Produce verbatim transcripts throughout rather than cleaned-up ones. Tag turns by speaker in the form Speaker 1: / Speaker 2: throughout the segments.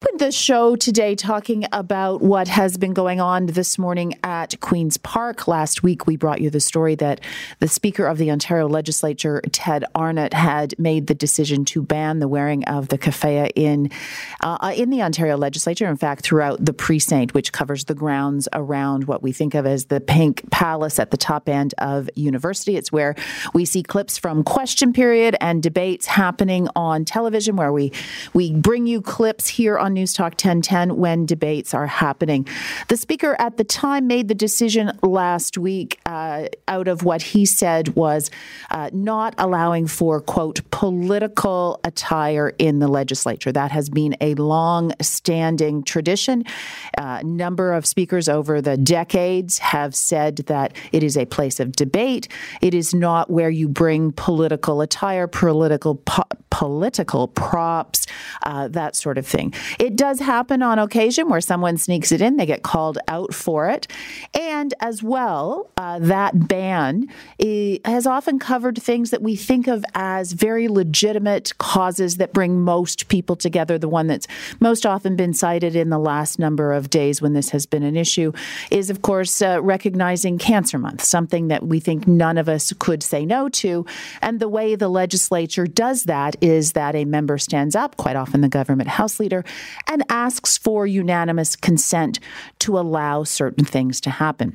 Speaker 1: Opened the show today talking about what has been going on this morning at Queen's Park. Last week, we brought you the story that the Speaker of the Ontario Legislature, Ted Arnott, had made the decision to ban the wearing of the keffiyeh in uh, in the Ontario Legislature. In fact, throughout the precinct, which covers the grounds around what we think of as the Pink Palace at the top end of University. It's where we see clips from question period and debates happening on television, where we we bring you clips here on News Talk ten ten when debates are happening. The Speaker at the time made the decision last week uh, out of what he said was uh, not allowing for, quote, political attire in the legislature. That has been a long-standing tradition. A uh, number of speakers over the decades have said that it is a place of debate. It is not where you bring political attire, political po- political props, uh, that sort of thing. It does happen on occasion where someone sneaks it in, they get called out for it. And as well, uh, that ban has often covered things that we think of as very legitimate causes that bring most people together. The one that's most often been cited in the last number of days when this has been an issue is, of course, uh, recognizing Cancer Month, something that we think none of us could say no to. And the way the legislature does that is that a member stands up, quite often the government House leader, and asks for unanimous consent to allow certain things to happen.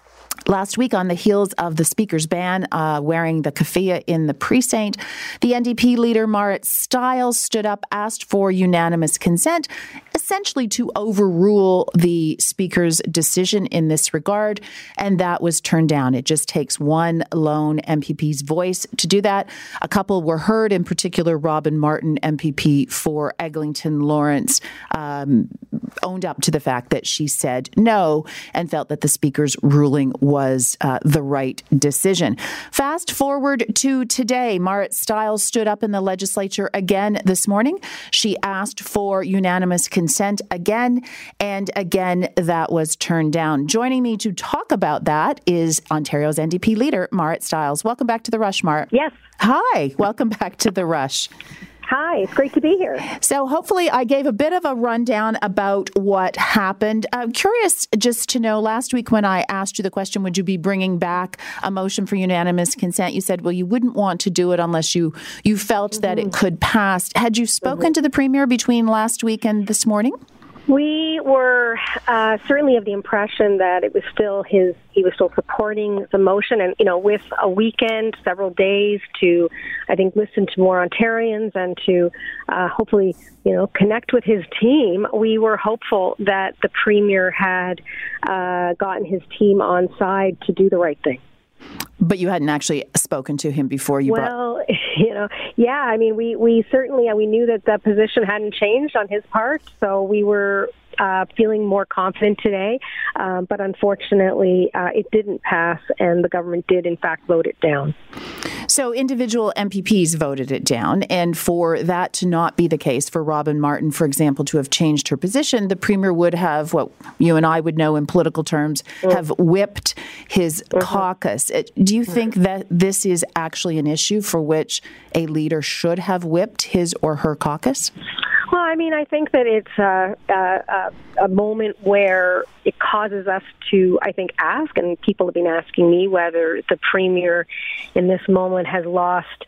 Speaker 1: Last week, on the heels of the Speaker's ban uh, wearing the keffiyeh in the precinct, the N D P leader, Marit Stiles, stood up, asked for unanimous consent, essentially to overrule the Speaker's decision in this regard, and that was turned down. It just takes one lone M P P's voice to do that. A couple were heard, in particular, Robin Martin, M P P for Eglinton Lawrence, um, owned up to the fact that she said no and felt that the Speaker's ruling was uh, the right decision. Fast forward to today. Marit Stiles stood up in the legislature again this morning. She asked for unanimous consent again, and again, that was turned down. Joining me to talk about that is Ontario's N D P leader, Marit Stiles. Welcome back to The Rush, Marit.
Speaker 2: Yes.
Speaker 1: Hi. Welcome back to The Rush.
Speaker 2: Hi, it's great to be here.
Speaker 1: So hopefully I gave a bit of a rundown about what happened. I'm curious just to know, last week when I asked you the question, would you be bringing back a motion for unanimous consent? You said, well, you wouldn't want to do it unless you, you felt mm-hmm. that it could pass. Had you spoken mm-hmm. to the Premier between last week and this morning?
Speaker 2: We were uh, certainly of the impression that it was still his, he was still supporting the motion. And, you know, with a weekend, several days to, I think, listen to more Ontarians and to uh, hopefully, you know, connect with his team, we were hopeful that the Premier had uh, gotten his team on side to do the right thing.
Speaker 1: But you hadn't actually spoken to him before you
Speaker 2: well,
Speaker 1: brought...
Speaker 2: you know, yeah, I mean, we, we certainly, we knew that the position hadn't changed on his part, so we were uh, feeling more confident today, um, but unfortunately, uh, it didn't pass, and the government did, in fact, vote it down.
Speaker 1: So individual M P Ps voted it down, and for that to not be the case, for Robin Martin, for example, to have changed her position, the Premier would have, what you and I would know in political terms, mm. have whipped his mm-hmm. caucus. Do you think that this is actually an issue for which a leader should have whipped his or her caucus?
Speaker 2: Well, I mean, I think that it's a, a, a moment where it causes us to, I think, ask, and people have been asking me whether the Premier in this moment has lost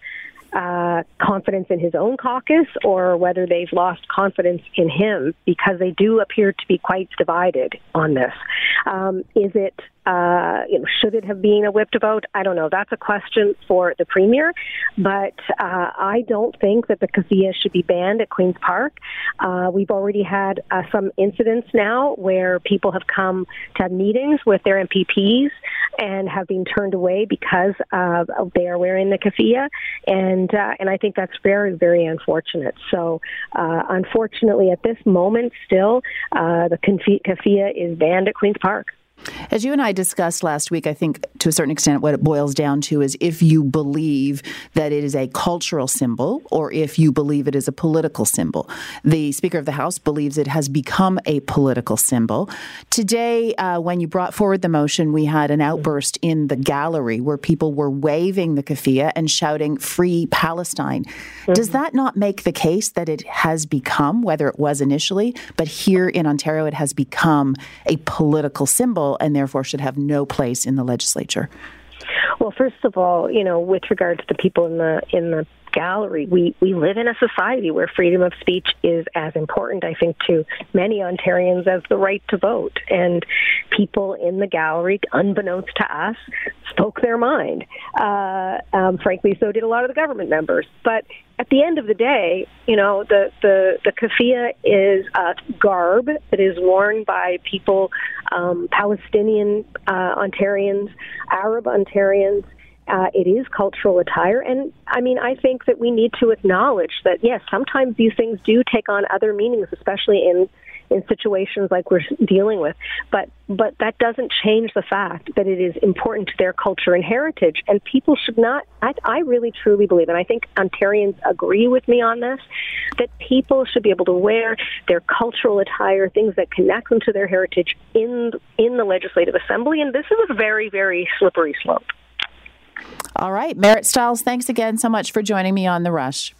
Speaker 2: uh, confidence in his own caucus or whether they've lost confidence in him, because they do appear to be quite divided on this. Um, is it Uh, you know, should it have been a whipped vote? I don't know. That's a question for the Premier. But uh, I don't think that the keffiyeh should be banned at Queen's Park. Uh, we've already had uh, some incidents now where people have come to have meetings with their M P Ps and have been turned away because uh, they are wearing the keffiyeh. And, uh, and I think that's very, very unfortunate. So uh, unfortunately, at this moment, still, uh, the keffiyeh is banned at Queen's Park.
Speaker 1: As you and I discussed last week, I think to a certain extent what it boils down to is if you believe that it is a cultural symbol or if you believe it is a political symbol. The Speaker of the House believes it has become a political symbol. Today, uh, when you brought forward the motion, we had an outburst in the gallery where people were waving the keffiyeh and shouting, "Free Palestine." Mm-hmm. Does that not make the case that it has become, whether it was initially, but here in Ontario it has become a political symbol and therefore should have no place in the legislature?
Speaker 2: Well, first of all, you know, with regard to the people in the in the gallery, we, we live in a society where freedom of speech is as important, I think, to many Ontarians as the right to vote. And people in the gallery, unbeknownst to us, spoke their mind. Uh, um, frankly, so did a lot of the government members. But at the end of the day, you know, the, the, the keffiyeh is a garb that is worn by people, um, Palestinian uh, Ontarians, Arab Ontarians. Uh, it is cultural attire. And, I mean, I think that we need to acknowledge that, yes, sometimes these things do take on other meanings, especially in in situations like we're dealing with. But but that doesn't change the fact that it is important to their culture and heritage. And people should not, I, I really truly believe, and I think Ontarians agree with me on this, that people should be able to wear their cultural attire, things that connect them to their heritage in in the Legislative Assembly. And this is a very, very slippery slope.
Speaker 1: All right. Merritt Stiles, thanks again so much for joining me on The Rush.